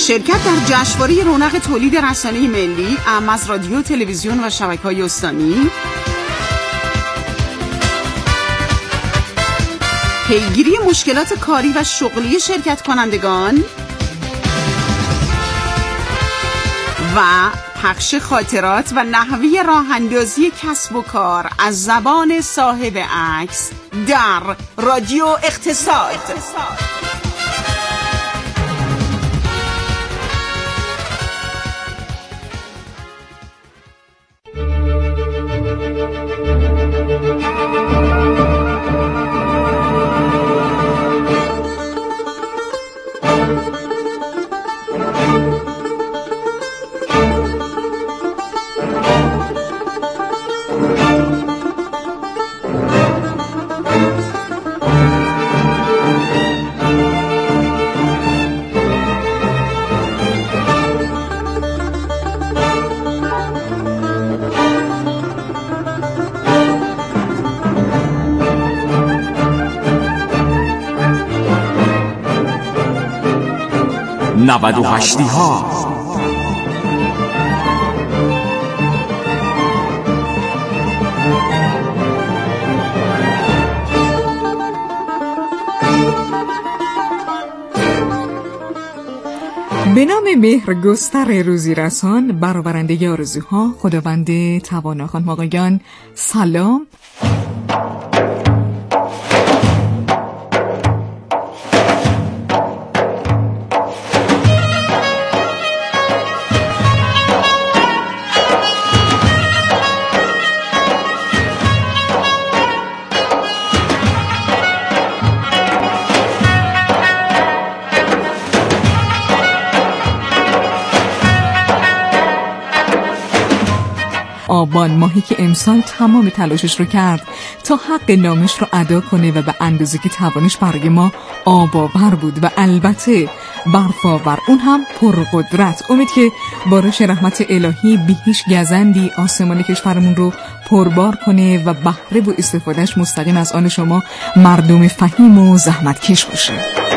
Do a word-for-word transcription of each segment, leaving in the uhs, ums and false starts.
شرکت در جشنواره رونق تولید رسانه‌ای ملی اعم از رادیو، تلویزیون و شبکه‌های استانی، پیگیری مشکلات کاری و شغلی شرکت کنندگان و پخش خاطرات و نحوه راه اندازی کسب و کار از زبان صاحب عکس در رادیو اقتصاد. نود و هشتی ها به نام مهرگستر روزی رسان، برآورنده آرزوها، خداوند توانا. خانم آقایان سلام. آبان ماهی که امسال تمام تلاشش رو کرد تا حق نامش رو ادا کنه و به اندازه که توانش برای ما آباور بود و البته برفاور، اون هم پرقدرت. امید که بارش رحمت الهی بی هیچ گزندی آسمان کشورمون رو پربار کنه و بهره و استفادهش مستقیم از آن شما مردم فهیم و زحمتکش باشه.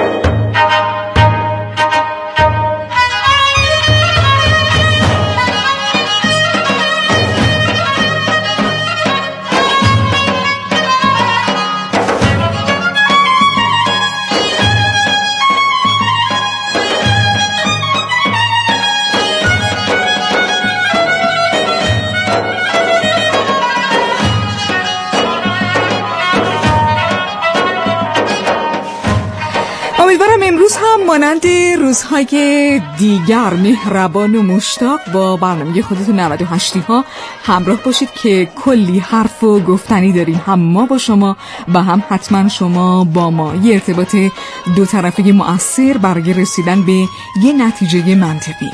امیدوارم امروز هم مانند روزهای دیگر مهربان و مشتاق با برنامه خودتون نود و هشتی ها همراه باشید که کلی حرف و گفتنی داریم، هم ما با شما و هم حتما شما با ما. یه ارتباط دو طرفه مؤثر برای رسیدن به یه نتیجه منطقی.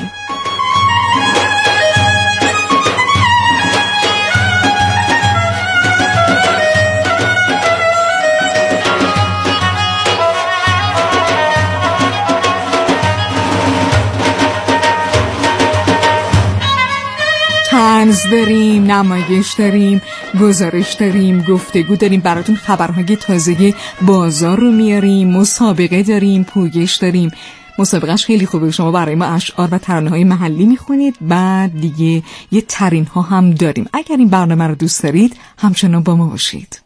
طنز داریم، نمایش داریم، گزارش داریم، گفتگو داریم، براتون خبرهای تازه بازار رو میاریم، مسابقه داریم، پویش داریم. مسابقهش خیلی خوبه، شما برای ما اشعار و ترانه‌های محلی میخونید. بعد دیگه یه ترین ها هم داریم. اگر این برنامه رو دوست دارید همچنان با ما باشید.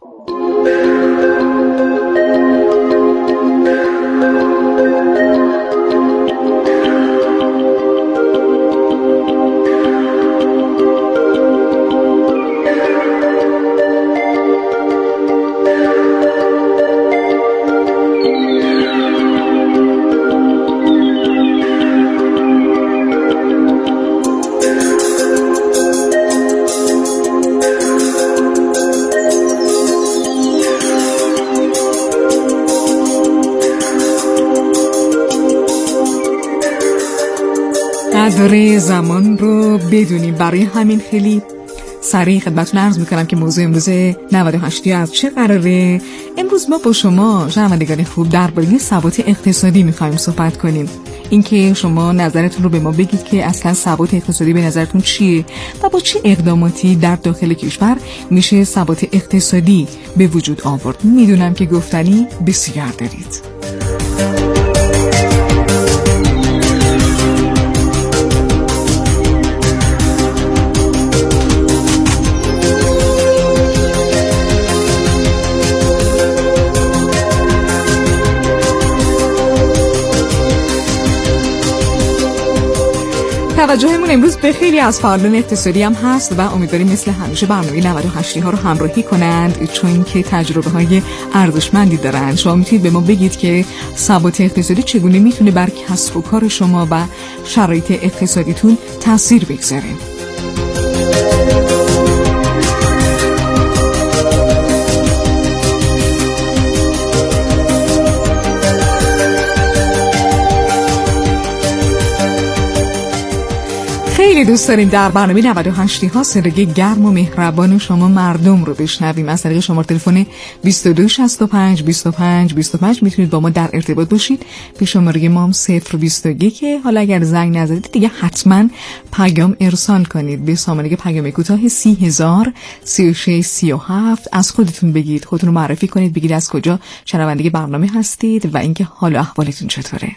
قدر زمان رو بدونیم. برای همین خیلی سریع خدمتتون عرض میکنم که موضوع امروز نود و هشت از چه قراره. امروز ما با شما شنوندگان خوب درباره ثبات اقتصادی میخوایم صحبت کنیم. اینکه شما نظرتون رو به ما بگید که اصلا ثبات اقتصادی به نظرتون چیه و با چه اقداماتی در داخل کشور میشه ثبات اقتصادی به وجود آورد. میدونم که گفتنی بسیار دارید. توجهمون امروز به خیلی از فعالان اقتصادی هم هست و امیدواریم مثل همیشه برنامه نود و هشت ها رو همراهی کنند، چون که تجربه های ارزشمندی دارن. شما میتونید به ما بگید که ثبات اقتصادی چگونه میتونه بر کسب و کار شما و شرایط اقتصادیتون تاثیر بگذاره. خیلی دوست داریم در برنامه نود و هشت ها صدای گرم و مهربان شما مردم رو بشنویم. از طریق شماره تلفن بیست و دو شصت و پنج بیست و پنج بیست و پنج میتونید با ما در ارتباط باشید. به شماره ما هم صفر بیست و یک که حالا اگر زنگ نزدید دیگه حتما پیام ارسال کنید به شماره پیام کوتاه سی هزار سی و شش سی و هفت. از خودتون بگید، خودتون رو معرفی کنید، بگید از کجا شنونده برنامه هستید و اینکه حال و احوالتون چطوره.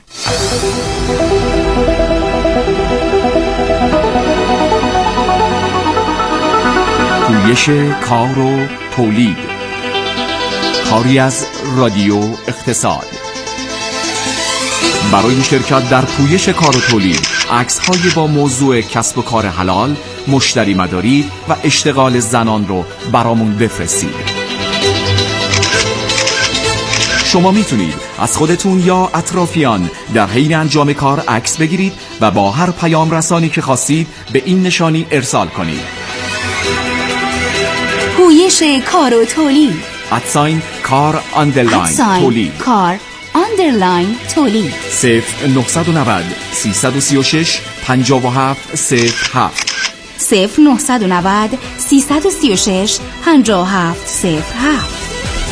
پویش کار و تولید، کاری از رادیو اقتصاد. برای شرکت در پویش کار و تولید، عکس‌های با موضوع کسب و کار حلال، مشتری مداری و اشتغال زنان رو برامون بفرستید. شما میتونید از خودتون یا اطرافیان در حین انجام کار عکس بگیرید و با هر پیام رسانی که خواستید به این نشانی ارسال کنید. پویش کار و تولید، ادساین کار آندرلاین تولید، کار آندرلاین تولید. صفر نهصد و نود سیصد و سی و شش پنجاه و هفت صفر هفت صفر نهصد و نود سیصد و سی و شش پنجاه و هفت صفر هفت.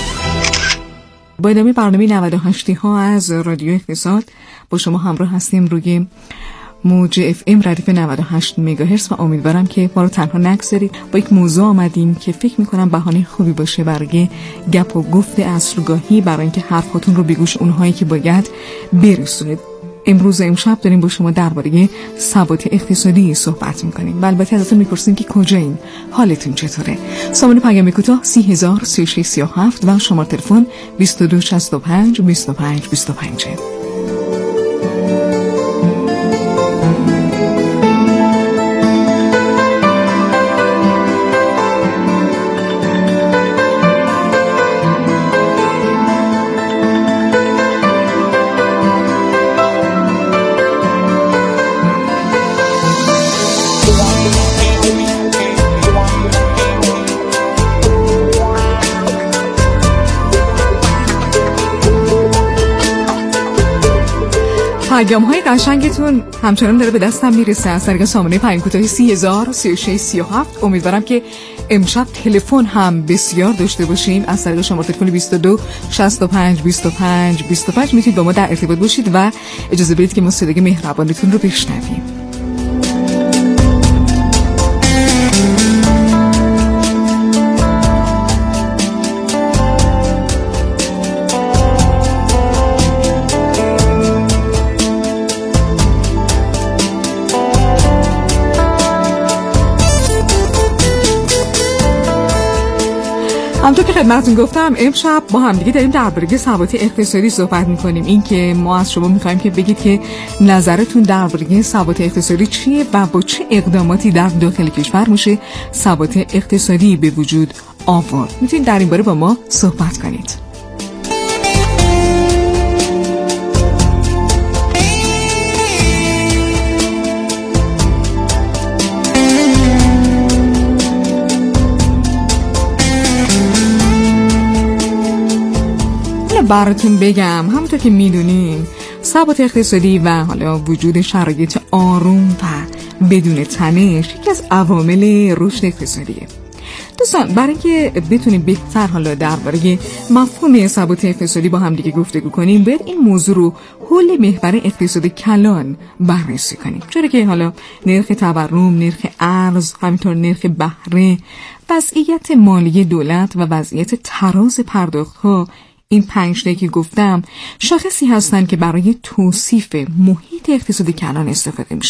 با ادامه برنامه نود و هشت ها از رادیو اقتصاد با شما همراه هستیم روی موج اف ام ردیف نود و هشت مگاهرتز و امیدوارم که ما رو تنها نگذارید. با یک موضوع آمدیم که فکر میکنم بهانه خوبی باشه برای گپ و گفت اصلگاهی، برای اینکه حرفاتون رو به گوش اونهایی که باید برسونید. امروز امشب داریم با شما درباره ثبات اقتصادی صحبت میکنیم و البته ازتون میپرسیم که کجایین، حالتون چطوره. سامانه پیام کوتاه سی هزار سی و شش سی و هفت و شماره تلفن بیست و دو شصت و پنج بیست و پنج بیست و پنج. پیام های قشنگتون همچنان داره به دستم میرسه از طریق سامانه پیام کوتاه سی هزار سی و شش سی و هفت. امیدوارم که امشب تلفن هم بسیار داشته باشیم. از طریق شماره تلفن بیست و دو شصت و پنج بیست و پنج بیست و پنج میتونید با ما در ارتباط باشید و اجازه بدید که ما صدای مهربانتون رو بشنویم. همونطور که خدمتتون گفتم امشب با هم دیگه داریم درباره ثبات اقتصادی صحبت می‌کنیم. این که ما از شما می‌خوایم که بگید که نظرتون درباره ثبات اقتصادی چیه و با چه اقداماتی در داخل کشور میشه ثبات اقتصادی به وجود آورد. میتونید در این باره با ما صحبت کنید. براتون بگم همونطور که میدونین ثبات اقتصادی و حالا وجود شرایط آروم و بدون تنش یکی از عوامل رشد اقتصادیه. دوستان برای اینکه بتونیم بهتر حالا درباره مفهوم ثبات اقتصادی با هم دیگه گفتگو کنیم باید این موضوع رو حول محور اقتصاد کلان بررسی کنیم، چرا که حالا نرخ تورم، نرخ ارز، همینطور نرخ بهره، وضعیت مالی دولت و وضعیت تراز پرداخت‌ها، این پنج تا که گفتم شاخصی هستن که برای توصیف محیط اقتصادی کلان استفاده میشن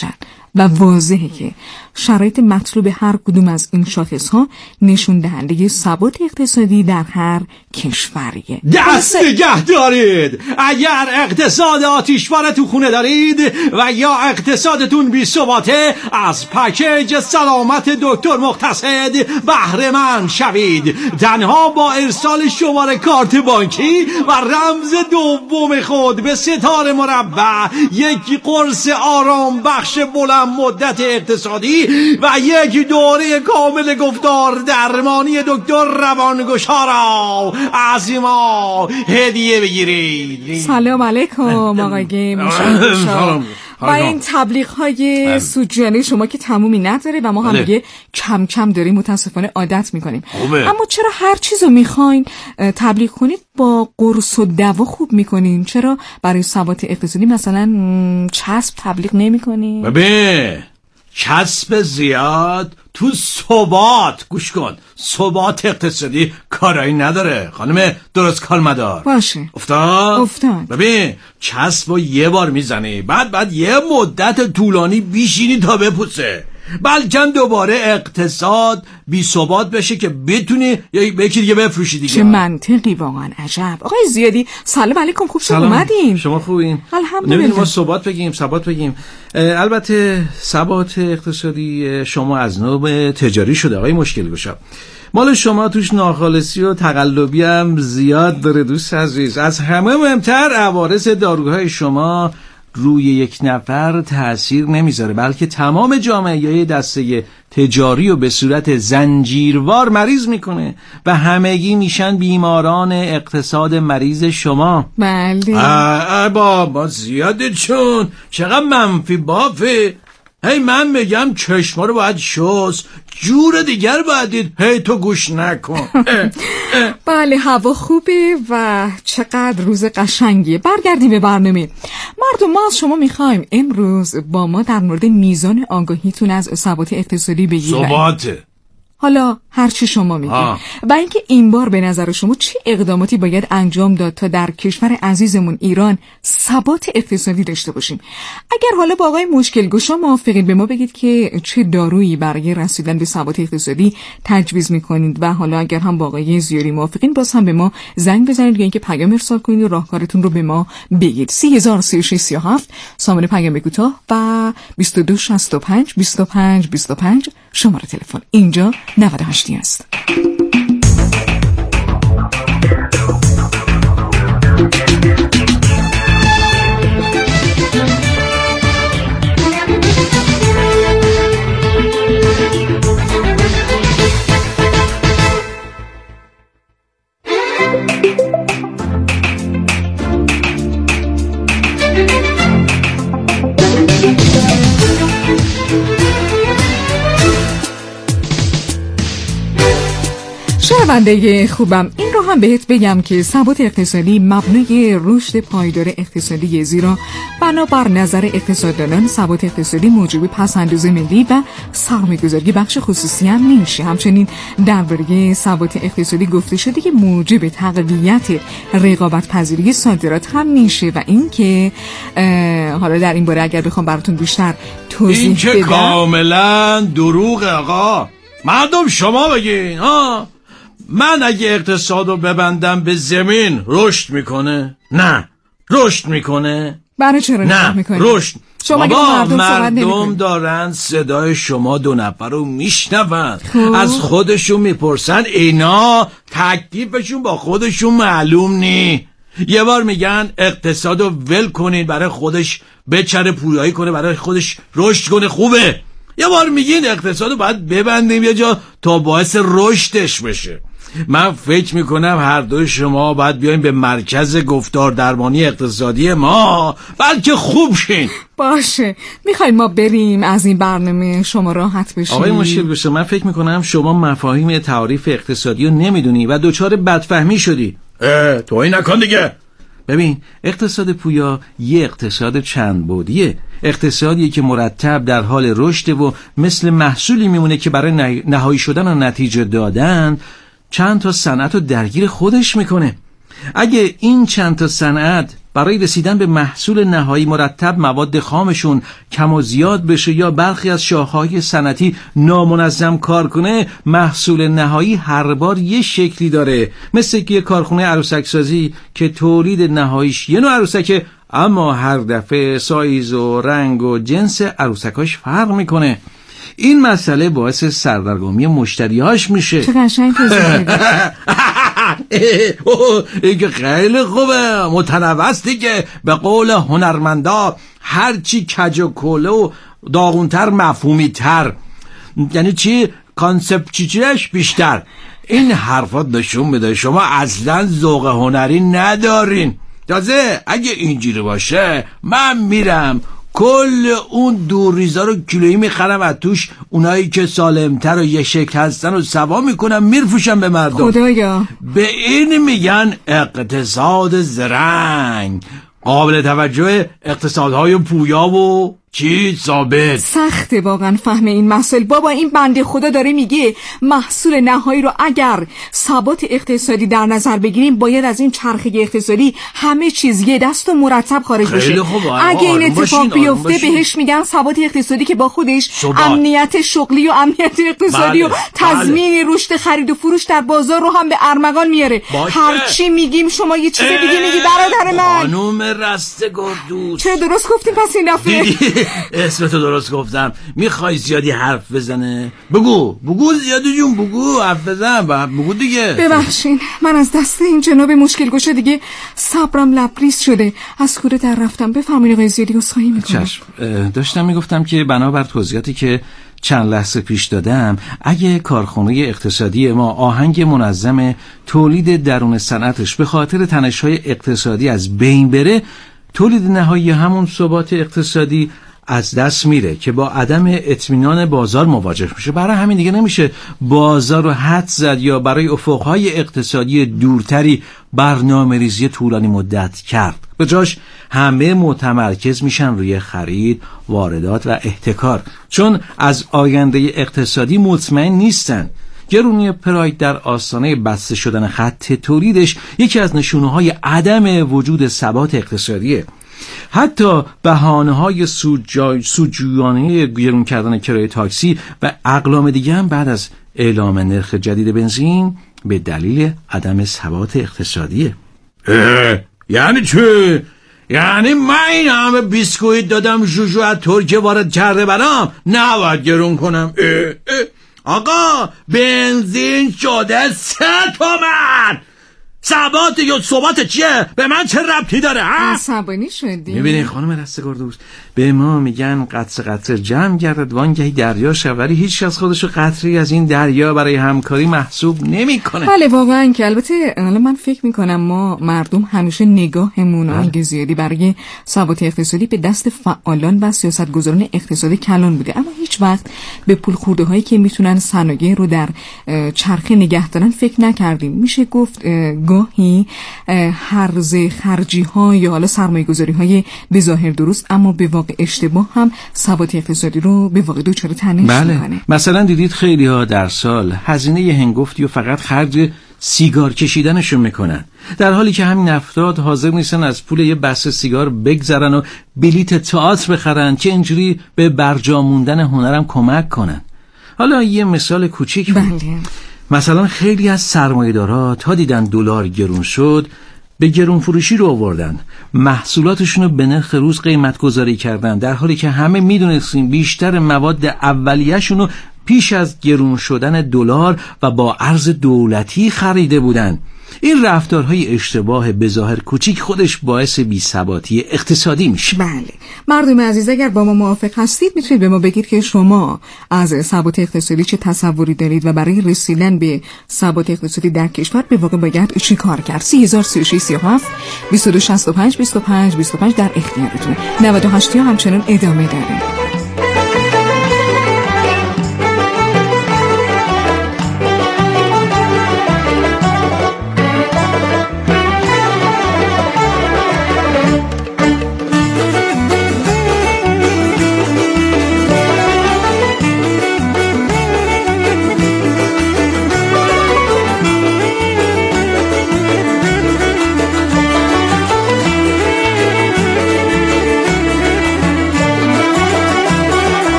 و واضحه که شرایط مطلوب هر کدوم از این شاخص‌ها نشون دهنده ثبات اقتصادی در هر کشوریه. دست نگه دارید. اگر اقتصاد آتیشبار تو خونه دارید و یا اقتصادتون بی ثباته، از پکیج سلامت دکتر مقتصد بهره مند شوید. تنها با ارسال شماره کارت بانکی و رمز دوم خود به ستاره مربع، یک قرص آرام بخش بلند مدت اقتصادی و یک دوره کامل گفتار درمانی دکتر روانگشا را از ما هدیه بگیرید. سلام علیکم آقای مشاهد. و این تبلیغ های سودجویانه شما که تمومی نداره و ما هم دیگه کم کم داریم متاسفانه عادت میکنیم. اما چرا هر چیزو میخواین تبلیغ کنید با قرص و دوا خوب میکنین؟ چرا برای ثبات اقتصادی مثلا چسب تبلیغ نمیکنین؟ ببین، چسب زیاد تو ثبات، گوش کن، ثبات اقتصادی کارایی نداره خانم درست کار مدار. باشه افتاد؟ افتاد. ببین، چسب رو یه بار میزنی، بعد بعد یه مدت طولانی بیشینی تا بپوسه، بلکن دوباره اقتصاد بی ثبات بشه که بتونی یا به یکی دیگه بفروشی دیگه. چه منطقی، واقعا عجب. آقای زیادی سلام علیکم، خوب شما اومدین. شما خوبین؟ الحمدلله. نمیدونم ما ثبات بگیم ثبات بگیم. البته ثبات اقتصادی شما از نوع تجاری شده آقای مشکل گشا. مال شما توش ناخالصی و تقلبی هم زیاد داره دوست عزیز. از همه مهمتر عوارض داروهای شما روی یک نفر تأثیر نمیذاره، بلکه تمام جامعه یا دسته تجاری و به صورت زنجیروار مریض میکنه و همگی میشن بیماران اقتصاد مریض شما. بله بابا زیاده، چون چقدر منفی بافه. هی من میگم چشما رو باید شست، جور دیگر باید دید، هی تو گوش نکن. اه اه. بله هوا خوبه و چقدر روز قشنگیه. برگردیم به برنامه. مردم، ما از شما میخوایم امروز با ما در مورد میزان آگاهیتون از ثبات اقتصادی بگید. ثباته حالا هر چی شما میگید و اینکه این بار به نظر شما چه اقداماتی باید انجام داد تا در کشور عزیزمون ایران ثبات اقتصادی داشته باشیم. اگر حالا با آقای مشکل گشا موافقید به ما بگید که چه دارویی برای رسیدن به ثبات اقتصادی تجویز میکنید و حالا اگر هم با آقای زیاری موافقین باز هم به ما زنگ بزنید یا اینکه پیام ارسال کنید و راهکارتون رو به ما بگید. سی هزار سی و شش سی و هفت سامانه پیام کوتاه و بیست و دو شصت و پنج بیست و پنج بیست و پنج شماره تلفن. اینجا نود و هشت است. شنونده خوبم، این رو هم بهت بگم که ثبات اقتصادی مبنای رشد پایدار اقتصادی، زیرا بنابر نظر اقتصاددانان ثبات اقتصادی موجب پس‌انداز ملی و سرمایه‌گذاری بخش خصوصی هم نمیشه. همچنین درباره ثبات اقتصادی گفته شده که موجب تقویت رقابت پذیری صادرات هم میشه و اینکه حالا در این باره اگر بخوام براتون بیشتر توضیح این بدم، که کاملا دروغ آقا. مردم شما بگین ها، من اگه اقتصاد رو ببندم به زمین رشد میکنه؟ نه. رشد میکنه؟ برای چرا نه میکنه؟ رشد. بابا مردم, مردم دارن صدای شما دو نفر رو میشنون، از خودشون میپرسن، اینا تکلیفشون با خودشون معلوم نی. یه بار میگن اقتصاد رو ول کنین برای خودش بچره پویایی کنه، برای خودش رشد کنه، خوبه. یه بار میگین اقتصاد رو باید ببندیم یه جا تا باعث رشدش بشه. من فکر میکنم هر دوی شما باید بیاین به مرکز گفتار درمانی اقتصادی ما، بلکه خوب شین. باشه، میخوایم ما بریم از این برنامه شما راحت بشین؟ آقای مشکل بشه، من فکر میکنم شما مفاهیم تعریف اقتصادی رو نمیدونی و دوچار بدفهمی شدی. اه توهین نکن دیگه. ببین، اقتصاد پویا یه اقتصاد چند بعدیه. اقتصادیه که مرتب در حال رشد و مثل محصولی میمونه که برای نهایی شدن و نتیجه دادن چند تا صنعت رو درگیر خودش میکنه. اگه این چند تا صنعت برای رسیدن به محصول نهایی مرتب مواد خامشون کم و زیاد بشه یا برخی از شاخه‌های صنعتی نامنظم کار کنه، محصول نهایی هر بار یه شکلی داره. مثل که یه کارخونه عروسک سازی که تولید نهاییش یه نوع عروسکه، اما هر دفعه سایز و رنگ و جنس عروسکاش فرق میکنه. این مسئله باعث سردرگمی مشتریاش میشه. چه قشنگ این که خیلی خوبه، متنوع دیگه. به قول هنرمندا هرچی کج و کوله و داغونتر مفهومی تر. یعنی چی؟ کانسپت چیچیش بیشتر. این حرفات نشون میده شما اصلا ذوق هنری ندارین. تازه اگه اینجوری باشه من میرم کل اون دوریزا رو کیلویی میخرم، از توش اونایی که سالمتر و یه شکل هستن رو سوا میکنم میرفوشم به مردم. خدایا، به این میگن اقتصاد زرنگ، قابل توجه اقتصادهای پویا و چی ثابت. سخته واقعا فهم این مسئله. بابا این بنده خدا داره میگه محصول نهایی رو اگر ثبات اقتصادی در نظر بگیریم باید از این چرخه اقتصادی همه چیز یه دست و مرتب خارج بشه. اگه این اتفاق بیفته بهش میگن ثبات اقتصادی که با خودش ثبات. امنیت شغلی و امنیت اقتصادی بله. و تضمین بله. رشد خرید و فروش در بازار رو هم به ارمغان میاره. هرچی میگیم شما یه چیز دیگه میگی برادر من. خانوم رستگار دوست، چرا درست گفتیم پس این دفعه؟ اسمتو درست گفتم. میخوای زیادی حرف بزنه؟ بگو بگو زیادی جون بگو، حرف بزن بگو دیگه. ببخشین من از دست این جناب مشکل گوشه دیگه صبرم لبریز شده، از کوره در رفتم. بفرمایید آقای زیادی عذرخواهی میکنم. چشم. داشتم میگفتم که بنابر توضیحاتی که چند لحظه پیش دادم، اگه کارخونه اقتصادی ما آهنگ منظم تولید درون صنعتش به خاطر تنش‌های اقتصادی از بین بره، تولید نهایی همون ثبات اقتصادی از دست میره که با عدم اطمینان بازار مواجه میشه. برای همین دیگه نمیشه بازار رو حد زد یا برای افقهای اقتصادی دورتری برنامه ریزی طولانی مدت کرد. به جاش همه متمرکز میشن روی خرید، واردات و احتکار، چون از آینده اقتصادی مطمئن نیستن. گرونی پراید در آستانه بسته شدن خط تولیدش یکی از نشونه‌های عدم وجود ثبات اقتصادیه. حتی بهانه‌های سودجویانه گرون کردن کرایه تاکسی و اقلام دیگه هم بعد از اعلام نرخ جدید بنزین به دلیل عدم ثبات اقتصادیه. یعنی چه؟ یعنی من این همه بیسکویت دادم جوجو از ترکیه وارد کرده برام نباید گرون کنم؟ اه اه. آقا بنزین شده سه تومن. ثبات یا ثبات چیه؟ به من چه ربطی داره؟ عصبانی شدی؟ میبینی خانم رستگار دوست، به ما میگن قطره قطره جمع گردد وانگهی دریا شد، ولی هیچ از خودشو قطری از این دریا برای همکاری محسوب نمیکنه. بله واقعا که البته من فکر میکنم ما مردم همیشه نگاهمون آنگه زیادی برای ثبات اقتصادی به دست فعالان و سیاستگزاران اقتصادی کلان بوده، اما هیچ وقت به پول خورده هایی که میتونن صنایع رو در چرخه نگه دارن فکر نکردیم. میشه گفت گاهی هرزه خرجی ها یا حالا سرمایه گذاری های به ظاهر درست اما به واقع اشتباه هم ثبات اقتصادی رو به واقع دوچار تنش بله. میکنه. مثلا دیدید خیلی ها در سال هزینه هنگفتی و فقط خرج سیگار کشیدنشون میکنن، در حالی که همین افراد حاضر نیستن از پول یه بسته سیگار بگذرن و بلیت تئاتر بخرن که اینجوری به برجا موندن هنرم کمک کنن. حالا یه مثال کوچیک بله. مثلا خیلی از سرمایه‌دارا تا دیدن دلار گرون شد به گرون فروشی رو آوردن، محصولاتشون رو به نرخ روز قیمت گذاری کردن، در حالی که همه میدونستیم بیشتر مواد اولیه‌شون رو پیش از گرون شدن دلار و با ارز دولتی خریده بودن. این رفتارهای اشتباه به ظاهر کوچیک خودش باعث بی‌ثباتی اقتصادی میشه. بله مردم عزیز، اگر با ما موافق هستید میتونید به ما بگید که شما از ثبات اقتصادی چه تصوری دارید و برای رسیدن به ثبات اقتصادی در کشور به واقع باید چی کار کرد. سی هزار سی و شش سی و هفت بیست و دو شصت و پنج بیست و پنج بیست و پنج در اختیارتون. نود و هشت ها همچنان ادامه داره.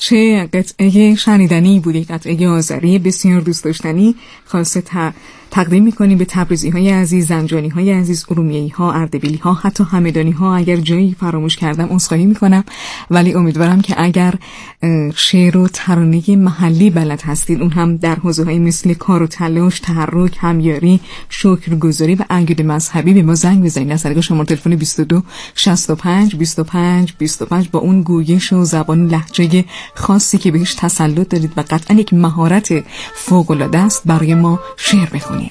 چه قطعه شنیدنی بود، قطعه آذری بسیار دوست داشتنی. خاصه ت... تقدیم میکنیم به تبریزی های عزیز، زنجانی های عزیز، ارومیه‌ای ها، اردبیلی ها، حتی همدانی ها. اگر جایی فراموش کردم عذرخواهی میکنم، ولی امیدوارم که اگر شعر و ترانه محلی بلد هستید، اون هم در حوزه های مثل کار و تلاش، تحرک، همیاری، شکرگزاری و عقیده مذهبی به ما زنگ بزنید از طریق شماره تلفن بیست و دو شصت و پنج بیست و پنج بیست و پنج با اون گویش و زبان لهجه خاصی که بهش تسلط دارید و قطعا یک مهارت فوق العاده است، برای ما شعر بخونید.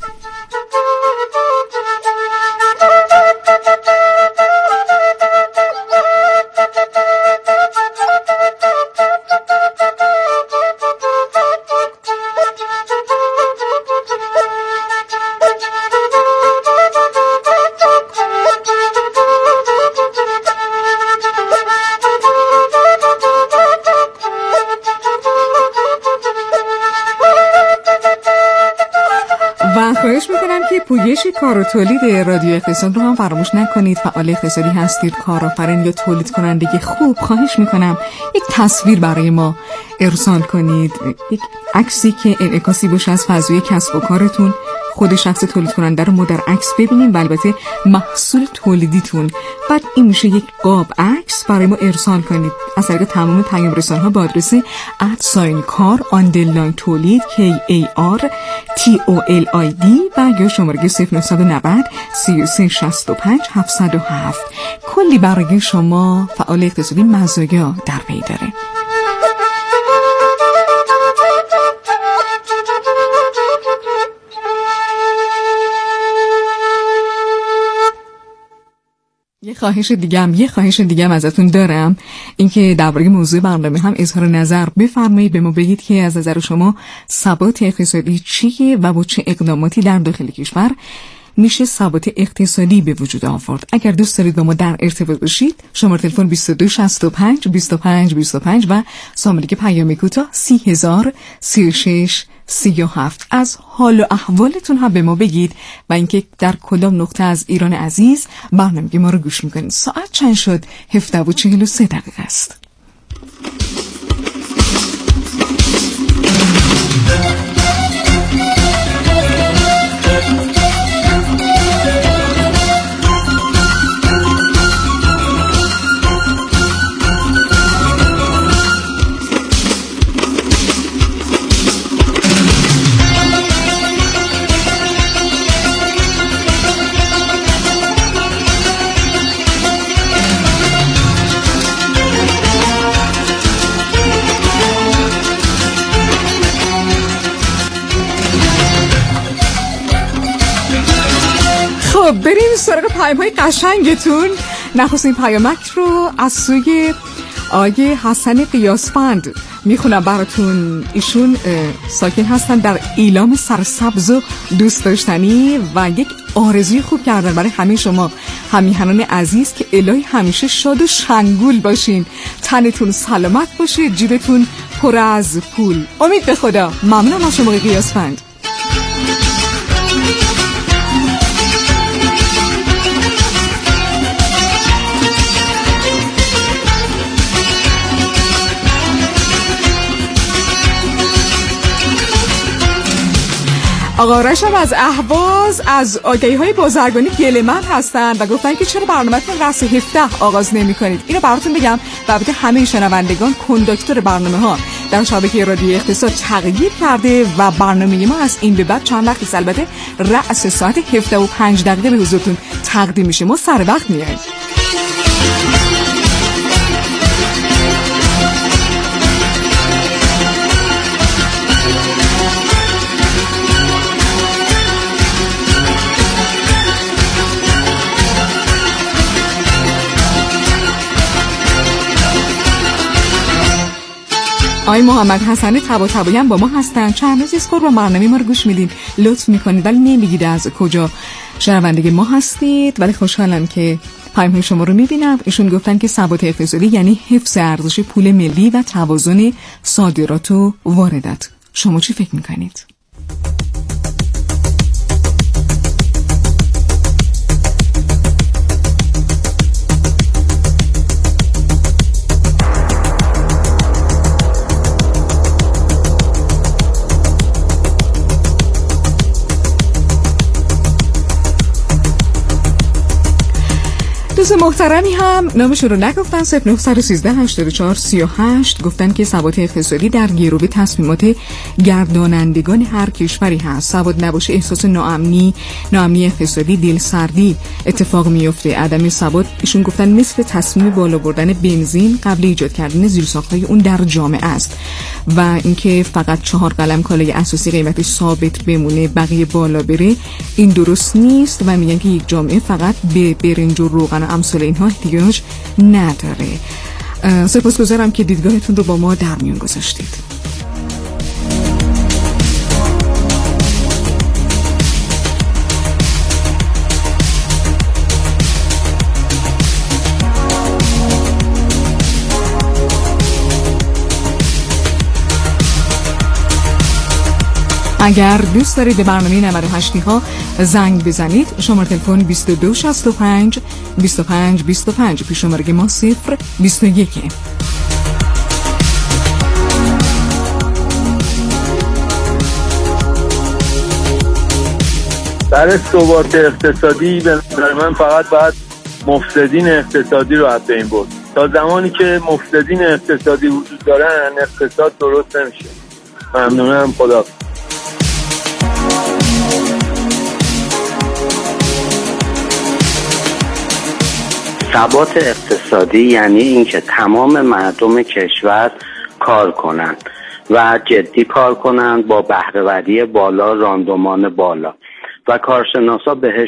خواهش میکنم که پویش کار و تولید رادیو اقتصاد رو هم فراموش نکنید. فعال اقتصادی هستید، کارآفرین یا تولید کننده خوب، خواهش میکنم یک تصویر برای ما ارسال کنید، یک عکسی که انعکاسی باشه از فضای کسب و کارتون. خود شخص تولید کننده رو ما در عکس ببینیم و البته محصول تولیدیتون. بعد این میشه یک قاب عکس برای ما ارسال کنید از طریق تمام پیام رسانه‌ها با آدرس ات کار آندرلاین تولید کی ای آر تی او ال آی دی و یا شماره صفر نه نه صفر سه سه شصت و پنج هفتصد و هفت. کلی برای شما فعال اقتصادی مزایا در پی داره. یه خواهش دیگم یه خواهش دیگم ازتون دارم، اینکه درباره موضوع برنامه هم اظهار نظر بفرمایید، به ما بگید که از نظر شما ثبات اقتصادی چیه و با چه اقداماتی در داخل کشور میشه ثبات اقتصادی به وجود آورد. اگر دوست دارید با ما در ارتباط باشید، شماره تلفن بیست و دو شصت و پنج بیست و پنج بیست و پنج و سامانه پیام کوتاه سی هزار سی و شش سی و هفت. از حال و احوالتون هم به ما بگید و اینکه در کدام نقطه از ایران عزیز برنامه ما رو گوش میکنید. ساعت چند شد؟ هفده و چهل و سه دقیقه است. بریم سراغ پیام های قشنگتون. نخستین پیامک رو از سوی آقای حسن قیاسفند میخونم براتون. ایشون ساکن هستن در ایلام سرسبز و دوست داشتنی و یک آرزوی خوب کردن برای همه شما همیهنان عزیز که الهی همیشه شاد و شنگول باشین، تنتون سلامت باشه، جیبتون پر از پول. امید به خدا. ممنونم از شما قیاسفند. آقا رشم از اهواز از آگهی های بازرگانی گله‌مند هستن و گفتن که چرا برنامه‌تون رأس هفده آغاز نمی کنید. اینو براتون بگم و البته همه شنوندگان، کنداکتور برنامه ها در شبکه رادیو اقتصاد تغییر کرده و برنامه ما از این به بعد چند وقت البته رأس ساعت هفده و پنج دقیقه به حضورتون تقدیم میشه. ما سر وقت میایم. آقای محمد حسن طباطبایی هم با ما هستن. چند روزی است با برنامه ما رو گوش میدین، لطف میکنید ولی نمیگید از کجا شنونده ما هستید، ولی خوشحالم که پیام شما رو میبینم. ایشون گفتن که ثبات اقتصادی یعنی حفظ ارزش پول ملی و توازن صادرات و واردات. شما چی فکر میکنید؟ دوست محترمی هم نامشون رو نگفتن. صفر نه یک سه هشتاد و چهار سی و هشت گفتن که ثبات اقتصادی در گروه تصمیمات گردانندگان هر کشوری هست. ثبات نباشه احساس ناامنی، ناامنی اقتصادی، دلسردی اتفاق میفته. عدم ثبات ایشون گفتن مثل تصمیم بالا بردن بنزین قبل ایجاد کردن زیرساخت‌های اون در جامعه است و اینکه فقط چهار قلم کالای اساسی قیمتش ثابت بمونه بقیه بالا بره این درست نیست و میگن که یک جامعه فقط به برنج و روغن و امثال اینها احتیاج نداره. سپاسگزارم که دیدگاهتون رو با ما در میون گذاشتید. اگر دوست دارید به برنامه نود و هشت ها زنگ بزنید شماره تلفن بیست و دو شصت و پنج بیست و پنج بیست و پنج، پیش شماره ما صفر بیست و یک. برای ثبات اقتصادی به نظر من فقط باید مفسدین اقتصادی رو از بین برد. تا زمانی که مفسدین اقتصادی وجود دارن اقتصاد درست نمیشه. ممنونم. خدا. ثبات اقتصادی یعنی اینکه تمام مردم کشور کار کنند و جدی کار کنند با بهره‌وری بالا، راندمان بالا و کارشناسا بهش